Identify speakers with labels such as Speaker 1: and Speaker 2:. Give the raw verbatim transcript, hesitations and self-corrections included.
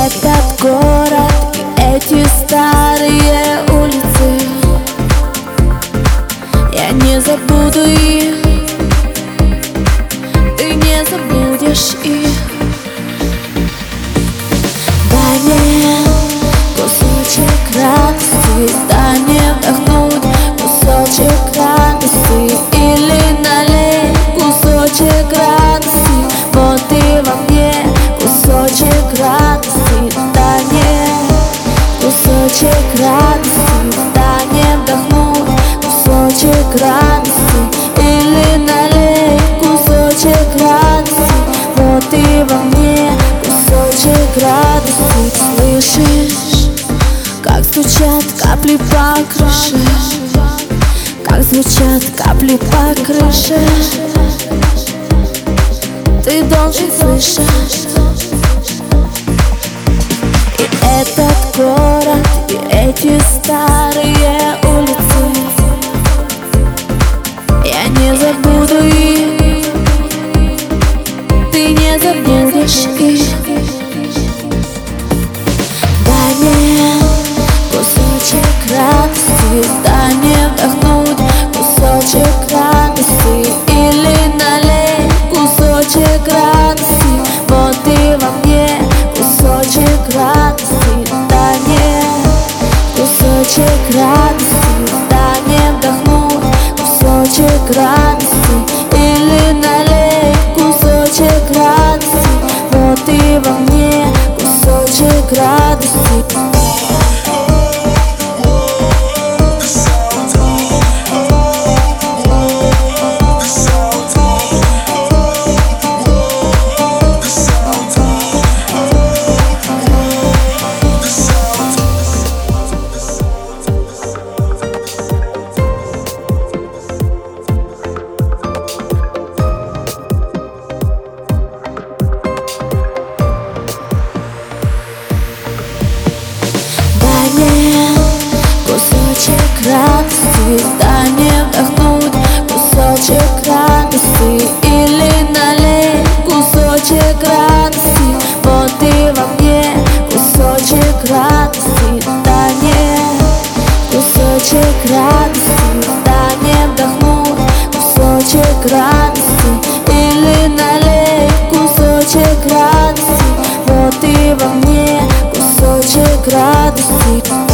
Speaker 1: этот город, и эти старые улицы, я не забуду их, ты не забудешь их. Дай мне кусочек радости, дай мне вдохнуть кусочек радости, или налей кусочек радости, вот и во мне кусочек радости. Дай мне кусочек радости, дай мне вдохнуть кусочек радости, или налей кусочек радости, вот и во мне кусочек радости. Слышишь, как стучат капли по крыше, как звучат капли по крыше. Ты должен слышать. И этот город, и эти старые улицы, я не забуду их, ты не забудешь их. Дай мне кусочек радости, дай мне вдохнуть кусочек радости, или налей кусочек радости, вот и во мне кусочек радости. Дай мне кусочек радости, дай мне вдохнуть кусочек радости, или налей кусочек радости, вот и во мне кусочек радости. Дай мне кусочек радости, дай мне вдохнуть кусочек радости, или налей кусочек радости, вот и во мне кусочек радости. Дай мне кусочек радости, дай мне вдохнуть кусочек радости, или налей кусочек радости, вот и во мне кусочек радости.